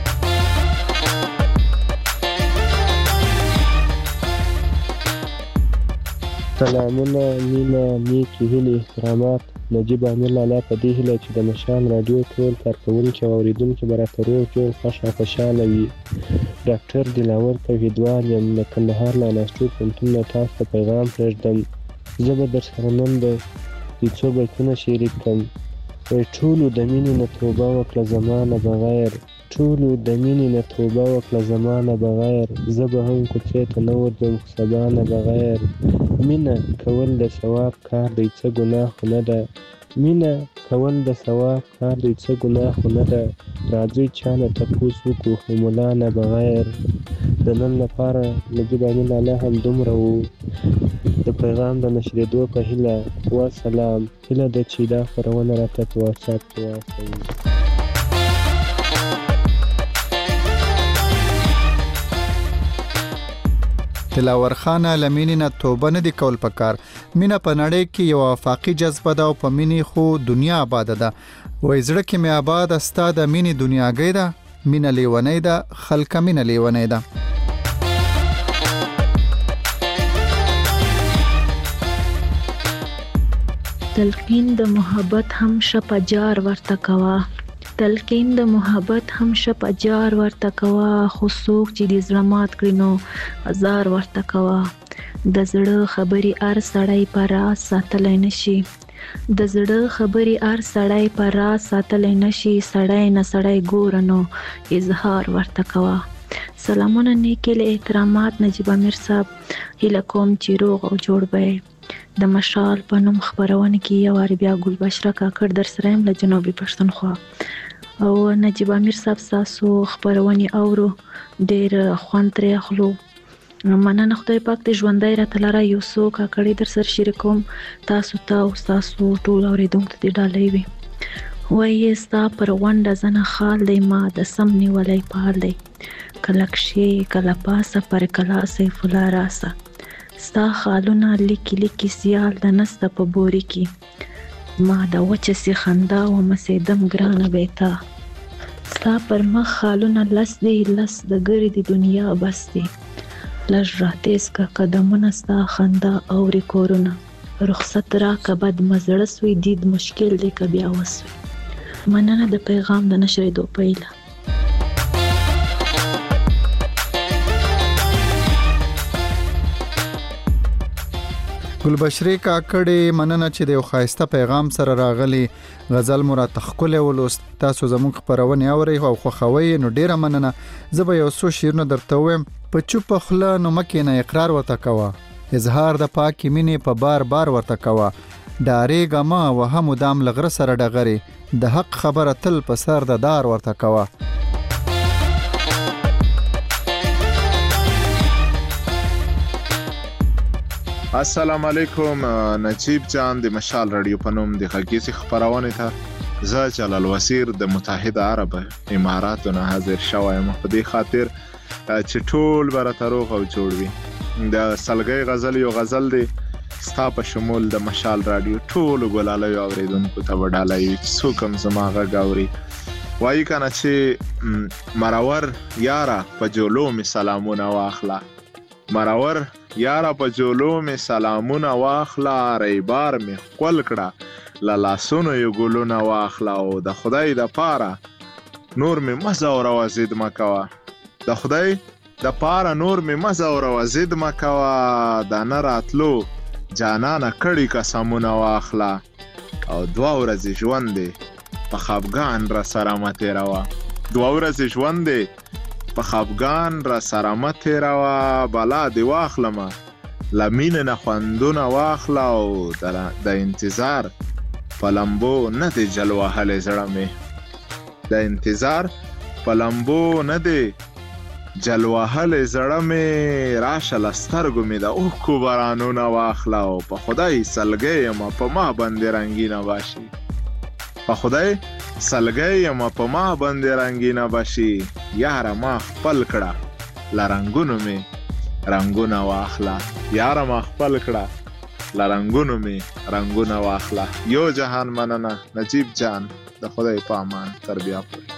سلامونه مینه نیکې هیلې احترامات نجیب امیر لالا په دې هیله چې د مشال راډیو ټول کارکوونکي او اورېدونکي به راته روغ جوړ خوښ او خوشحاله وي ډاکټر دلاور توحیدوال یم د کندهار له ناستو پوهنتون نه تاسو ته پیغام پرېږدم زه به درسره نن د یو څو بیتونه شریک کړم وایي ټولو د مینې نه توبه وکړه زما نه بغیر ټولو د مینې نه توبه وکړه زما نه بغیر زه به هم کوڅې ته نه ورځم خو سبا نه بغیر مینه کول د ثواب کار دی څه ګناه خو نه ده مینه کول د ثواب کار دی څه ګناه خو نه ده راځئ چا نه تپوس وکړو خو ملا نه بغیر د نن لپاره نجیب امیر لالا هم دومره و د پیغام د نشرېدو په هیله وسلام هیله ده چې دا خپرونه راته په واتساپ کې واستوئ دلاور خانه لمینې نه توبه نه دی کول پکار مینه په نړۍ کې یو افاقي جذبه ده او په مینې خو دنیا آباده ده وای زړه کې مې آباد استا د مینې دنیاګۍ ده مینه لیونۍ ده خلک مینه لیونۍ ده تلقین د محبت هم شپ جار ورته کوا تلقین د محبت هم شپ جار ورته کوا خو څوک چې د زړه مات کړي نو هزار ورته کوا د زړه خبرې ار سړی پر راز ساتلی نشي د زړه خبرې ار سړی پر راز ساتلی نشي سړی نه سړی ګوره نو اظهار ورته کوا سلامونه نیکې له احترامات نجیب امیر صاحب. هیله کوم چې روغ او جوړ به د مشال په نوم خپرونه کې یو وار بیا ګلبشره کاکړ در سره یم له جنوبي پښتونخوا. او نجیب امیر صاحب ستاسو خپرونې اورو، ډېر خوند ترې اخلو. مننه خدای پاک دې ژوندی راته لره. یو څو کاکړې در سره شریکوم تاسو ته او ستاسو ټول اورېدونکو ته دې ډالۍ وي. وایي ستا پر غونډه زنه خال دی، ما د سم نیولی پال دی. کله کښې کله پاسه پر کلا سیف الله راسه. ستا خالونه لیکي لیکي سیال د نسته په بوري کې. ما د وچه سي خندا ومسېدم ګرانه بیتا. ستا پر مخ خالونه لس دی لس د ګردې دنیا بس دی. لږ راتېز که قدمونه ستا خندا اوري کورونه. رخصت راکه بد مزړه سوی دید مشکل دی که بیا وسوی. مننه د پیغام د نشریدو پیله. ګلبشرې کاکړې مننه چې د یو ښایسته پیغام سره راغلی. غزل مو راته ښکلی ولوست. تاسو زموږ خپرونې اورئ او خوښوئ، نو ډېره مننه. زه به یو څو شعرونه درته ووایم. په چوپه خوله نو مه کښېنه، اقرار ورته کوه. اظهار د پاکې مینې په بار بار ورته کوه. ډارېږه مه وهه مدام له غره سره ډغرې. د حق خبره تل په سر د دار ورته کوه. السلام علیکم. نجیب جان د مشال رادیو په نوم د غږیزې خپرونې ته زه جلال وزیر د متحده عرب اماراتو نه حاضر شوی یم په دې خاطر چې ټول به راته روغ او جوړ وي. د سلګۍ غزل یو غزل دی ستا په شمول د مشال رادیو ټولو ګلالیو اورېدونکو ته به ډالۍ وي چې څوک هم زما غږ اوري. وایي که نه چې مرور یاره په جولو مې سلامونه واخله. مرور یاره په جولو مې سلامونه واخله. ریبار مې ښکل کړه له لاسونو یې ګلونه واخله. او د خدای د پاره نور مې مه ځوروه ضد مه کوه. د خدای د پاره نور مې مه ځوروه ضد مه کوه. د نه راتلو جانانه کړي قسمونه واخله. او دوه ورځې ژوند دی په خفګان را سره مه تېروه. دوه ورځې ژوند دی په خفګان را سره مه تېروه. بلا دې واخلمه له مینې نه خوندونه واخله. او د انتظار په لمبو نه دی جل وهلی زړه مې. د انتظار په لمبو نه دی جل وهلی زړه مې. راشه له سترګو مې د اوښکو بارانونه واخله. او په خدای سلګۍ یمه په ما باندې رنګینه باشي. په خدای سلګۍ یمه په ما باندې رنګینه باشي. یاره ما خپل کړه له رنګونو مې رنګونه واخله. یاره ما خپل کړه له رنګونو مې رنګونه واخله. یو جهان مننه نجیب جان. د خدای په امان تر بیا پورې.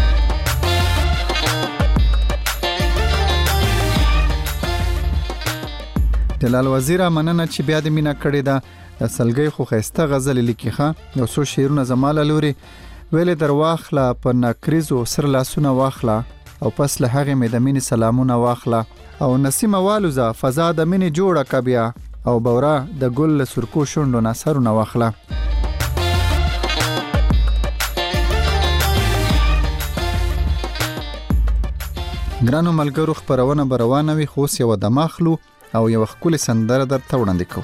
جلال وزیره مننه چې بیا د مینا کړې ده. د سلګۍ خو ښایسته غزل لیکي ښه. یو څو شعرونه زما له لورې ویلې در واخله. په نکریزو سر لاسونه واخله. او پس له هغې مې د مینې سلامونه واخله. او نسیمه والوزه فضا د مینې جوړه که بیا. او بوره د ګل له سرکو شونډو نه سرونه واخله. ګرانو ملګرو خپرونه به روانه وي، خو اوس یوه دمه اخلو او یوه ښکلې سندره درته وړاندې کوو.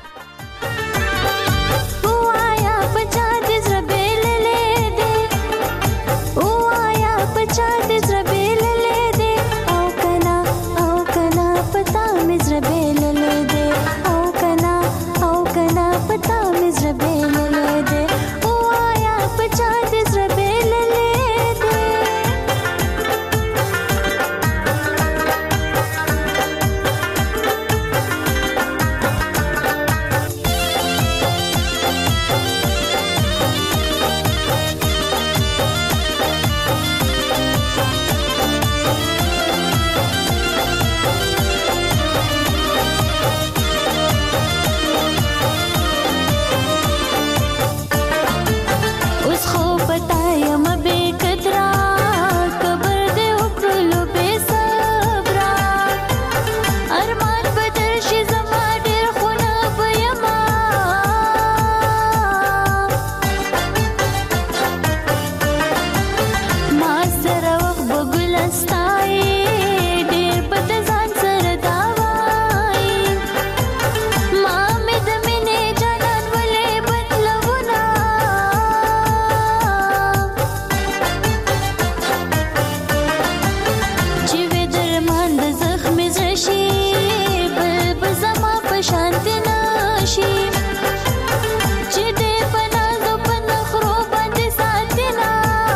شي چې دې په نازو په نخرو باندې ساتينا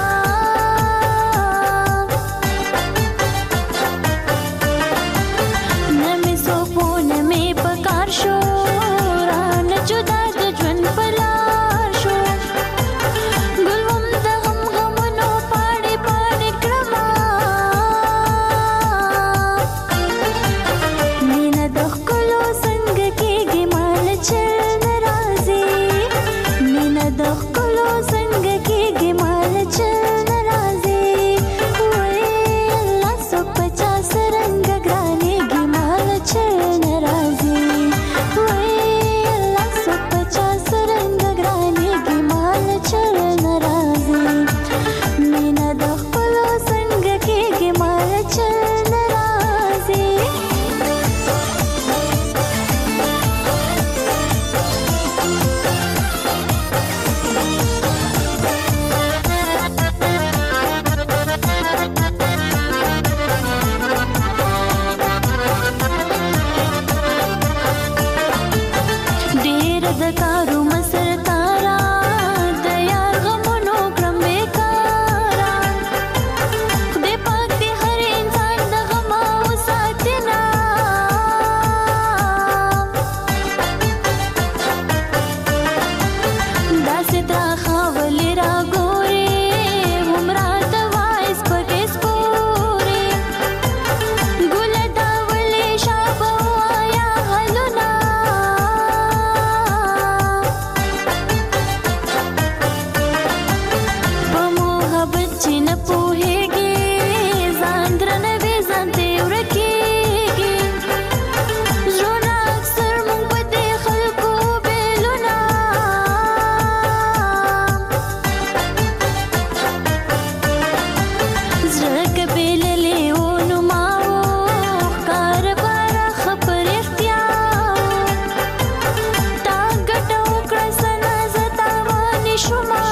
نه مې سوپو نه مې پکار شو رانه جدا د ژوند په لار شو ګل هم د غم غمونو پاڼې پاڼې کړمه مینه د ښکلو څنګه کېږي مال چل نه راځي مینه د ښکلو څنګه کېږي مال چل نه راځي وای الله څوک په چا څرنګه ګرانېږي مال چل نه راځي وای الله څوک په چا څرنګه ګرانېږي مال چل نه راځي مینه د ښکلو څنګه کېږي مال چل نه راځي ډېر د کارو مسر تارا د یار غمونو کړم بیکارا خدای پاک دې هر انسان د غم وساتینا داسې تراخه ولې راګورې عمره د وایس پکې سپورې ګله دا ولې شابه وایا حلونه په محبت چې نه پوهېږي ځان درنوي ځان ته ورکېږي زړونه اکثر موږ په دې خلکو بېلونه زړه که بېللې و نو ما و ښکار باره ښه په رښتیا تا ګټه وکړه سنه زه تاوانې شومه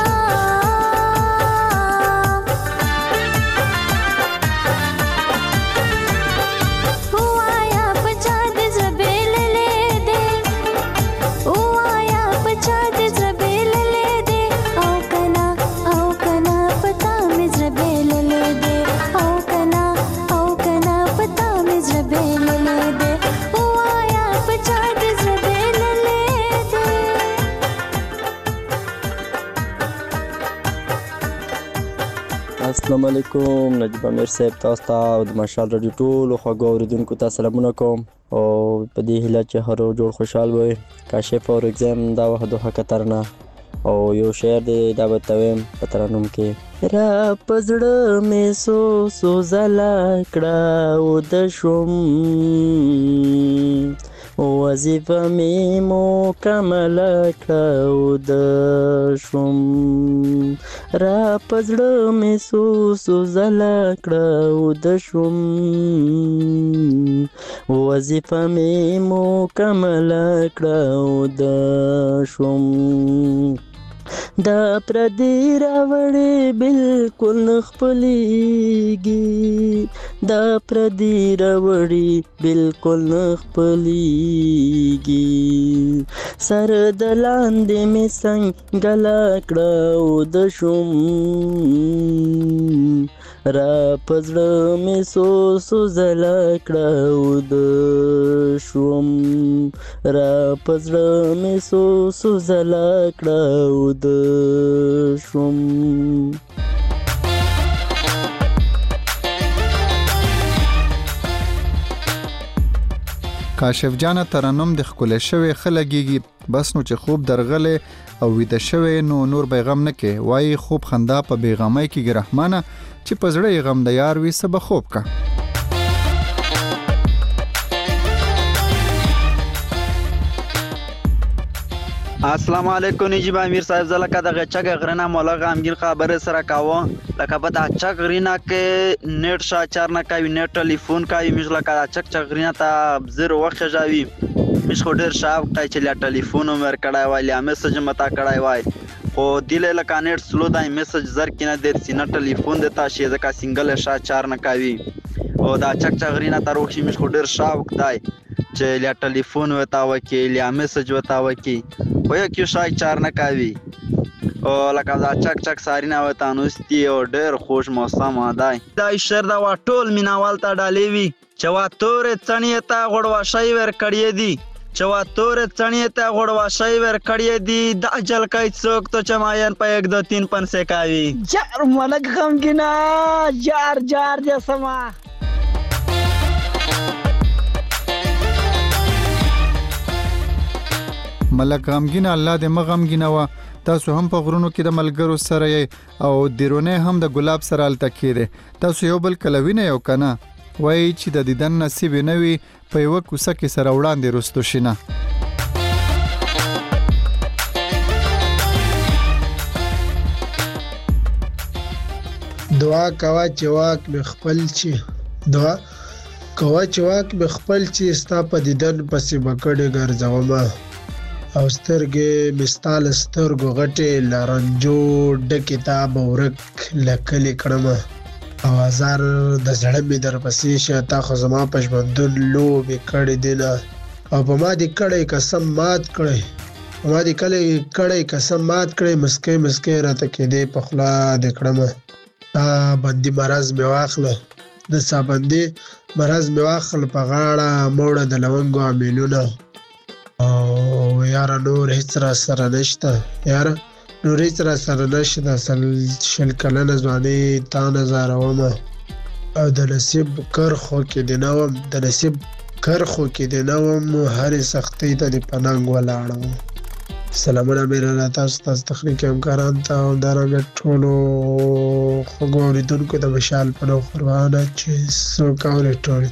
ووایا په چا دې زړه بېللی دی ووایا په چا دې زړه بېللی دی او که نه او که نه په تا مې زړه بېللی دی او که نه او که نه په تا مې زړه بېللی دی ووایا په چا دې زړه بېللی دی السلام علیکم نجیب امیر صاحب تاسو ته او د مشال رادیو ټولو خوږو اورېدونکو ته سلامونه کوم او په دې هیله چې هر جوړ خوشحال وي کاشف اور اگزام دا وخت دوه کترنه او یو شعر دی دا به ته ویم په ترنم کې را په زړه مې سو سو ځله کړه اوده شوم وظیفه مې مکمله کړه اوده شوم را په زړه مې سو سو ځله کړه اوده شوم وظیفه مې مکمله کړه اوده شوم دا پردی راوړې بالکل نه خپلېږي دا پردی راوړې بالکل نه خپلېږي سر د لاندې مې څنګله کړه اوده شوم را په زړه مې سو سو ځله کړه اوده شوم را په زړه مې سو سو ځله کړه اوده شوم کاشف جانه ترنم د ښکلی شوی ښه لګیږي بس نو چې خوب درغلی او ویده شوی نو نور بیغم نه کې وایي خوب خندا په بیغمۍ کېږي رحمانه چې په زړه یې غم د یار وي څه به خوب کا السلام علیکم نجیب امیر صاحب زلکه دغه چګ غرنه مولا غامګین خبره سره کاوه لکه په دا چګ غرینه کې نیټ شا چار نه کوي نیټ ټلیفون کوي مش لکه چګ چګ غرینه ته زیرو وخت جاوي مش خو ډیر شاو کای چې لا ټلیفون مر کړای وای یا میسج متا کړای وای خو دله لکه نیټ سلو دای میسج زر کینه د سینه ټلیفون دتا شي ځکه سنگل شا چار نه کوي او دا چګ چګ غرینه ته روښي مش خو ډیر شاو کای چې لیا ټلیفون وتا وکی لیا میسج وتا وکی خو یک یو شای چار نه کوي او لکه دا چک چک سارینا وتا نوستی او ډېر خوش موسم دی دا شعر دا ټول میناوال ته ډالې وي چې وا تورې څڼې ته غوړواشۍ ور کړې دي چې وا تورې څڼې ته غوړواشۍ ور کړې دي دا جلکۍ څوک تو چماین په یک دو تین پنسه کوي جار ملک غمګینا جار جار دې سما ملک غمګینا الله دې مغمګینا وا تاسو هم په غرونو کې د ملګرو سره یې او دیرونه هم د ګلاب سره الته کېده تاسو یو بل کلوینه یو کنه وای چې د دیدن نصیب نه وي په یو کوڅه کې سره وړاندې رستو شینه دعا کوا چې واک مې خپل چې دعا کوا چې واک مې خپل چې ستا په دیدن پسې مکړې ګرځومه او سترګې مستال سترګو غټې لارنجو ډکې تا به ورک لکلې کړمه او هزار د زړه مې در پسې شه تا خو زما په ژوندون لوبې کړې دي نه او په ما دې کړی قسم مات کړی په ما دې کړی کړی قسم مات کړی مسکی مسکی راته کېدې په خوله دې کړمه تا بندي مرض مې واخله د سابندي مرض مې واخله په غاړه موړه د لونګو امیلونه او یاره نور هیڅ را سره نشته یاره نور هیڅ را سره نشته سل شل کلنه ځواني تا نظارومه او د نصیب کرخو کې دې نه وم د نصیب کرخو کې دې نه وم هرې سختۍ ته دې په ننګ ولاړم سلامونه مېرمنه تاسو تاسو تخنیکي همکاران ته او همدارنګه ټولو خوږو اورېدونکو د مشال په نوم قربانه چې څوک اوري ټول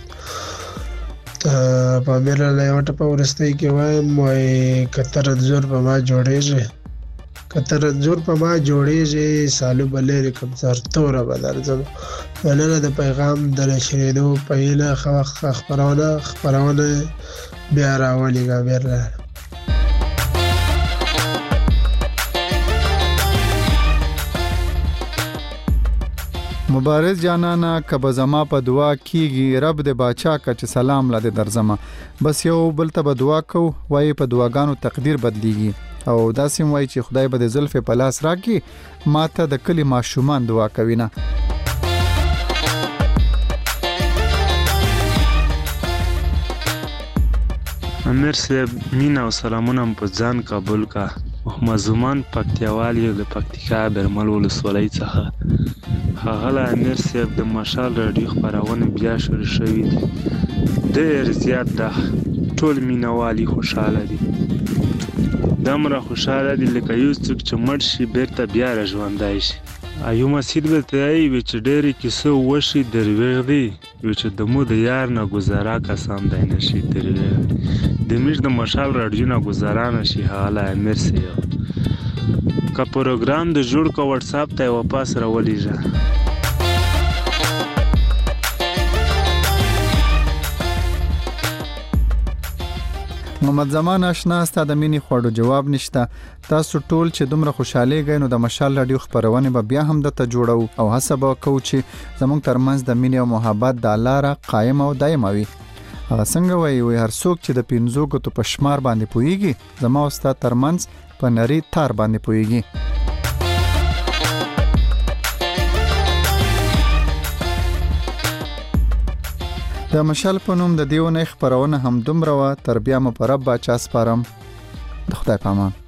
په مېرمنه له یوه ټپه وروستۍ کې وایم وایي که ته رنځور په ما جوړېږې که ته رنځور په ما جوړېږې سالو به لرې کړم سرتوره به درځم مننه د پیغام د نشرېدو په هیله ښه وخت خپرونه خپرونه بیا راولېږه مېرمنه مبارز جانانا کبه زما په دعا کیږي رب دې باچا کا چې سلام لاده درځم بس یو بل ته دعا کو وای په دعاګانو تقدیر بدلیږي او داسې وای چې خدای به دې زلف په لاس راکړي ماته د کلی ماشومان دعا کوي نه امیر صاحب مینا او سلامونه په ځان قبول کا مزومان پکتیاوالی د پکتیکا برمل ولسوالۍ څخه ښاغلی امیر صاحب د مشال راډیو خپرونه بیا شروع شوې دي ډېر زیات ده ټول مینوالي خوشحاله دي دومره خوشحاله دي لکه یو څوک چې مړ شي بېرته بیا راژوندی شي ایو مسیر به ته وي چې ډېرې کیسې وشي درویغ دي وي چې د مو د یار نه ګزاره کسان دی نه شي درویغ دي د موږ د مشال راډیو نه ګزاره نه شي ښاغلی امیر صاحب که پروګرام د جوړ که وټساپ ته یې واپس راولېږه محمد زمان آشنا ستا د مینې خوړو جواب نشته تاسو ټول چې دومره خوشحالېږئ نو د مشال راډیو خپرونې به بیا هم درته جوړو او هڅه به کوو چې زموږ ترمنځ د مینې او محبت دا لاره قایم او دایمه وي هغه څنګه وایي وایي هر څوک چې د پنځو ګوتو په شمار باندې پوهېږي زما او ستا ترمنځ په نري تار باندې پوهېږي د مشال په نوم د دیو نه خبرونه هم دومره وا تر بیا مو پر رب باچا سپارم د خدای په امان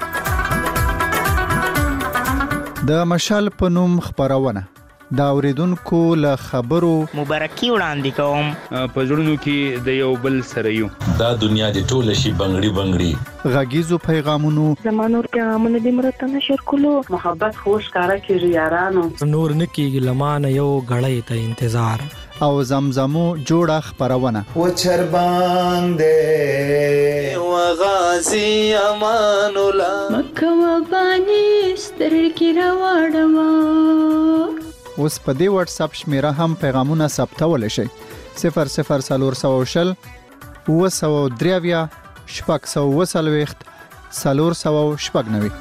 د مشال په نوم خبرونه دا اوریدونکو له خبرو مبارکي وړاندې کوم په ژوندونو کې د یو بل سره یو دا دنیا د ټوله شي بنگړي بنگړي غږیزو پیغامونو زمانور پیغامونه د مرته نشر کولو محبت خوش کارا کیږي یارانو نور نکیږي لمانه یو غړې ته انتظار او زمزمو جوړه خبرونه و چربان دې و غازی امان الله مکه و بانی سترګې راوړم اوس په دې واتس اپ شمیره هم پیغامونه ثبتول شي صفر صفر سلور سو شل و سو دریویا شپږ سو وسلويخت سلور سو شپږ نوي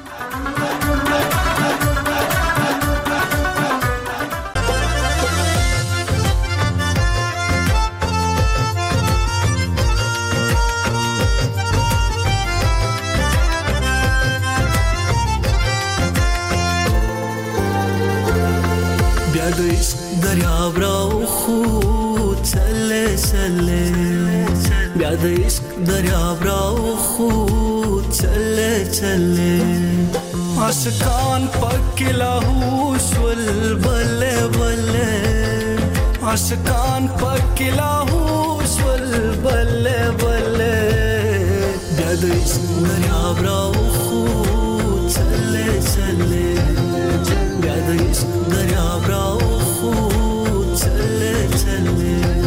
د عشق دریاب راو خو چلے چلے بیا د عشق دریاب راو خو چلے چلے عاشقان پک لاهو شول بلے بلے عاشقان پک لاهو شول بلے بلے بیا د عشق دریاب راو خو چلے چلے بیا د عشق دریاب راو خو چلے چلے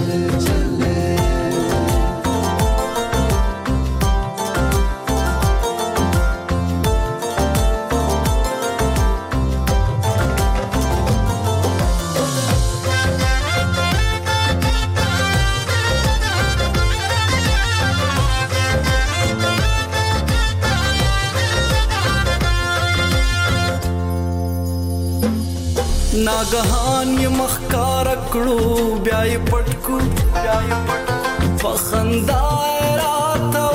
ناګهان یې مخکار کړو بیا یې پټکو بیا یې پټکو په خندا راته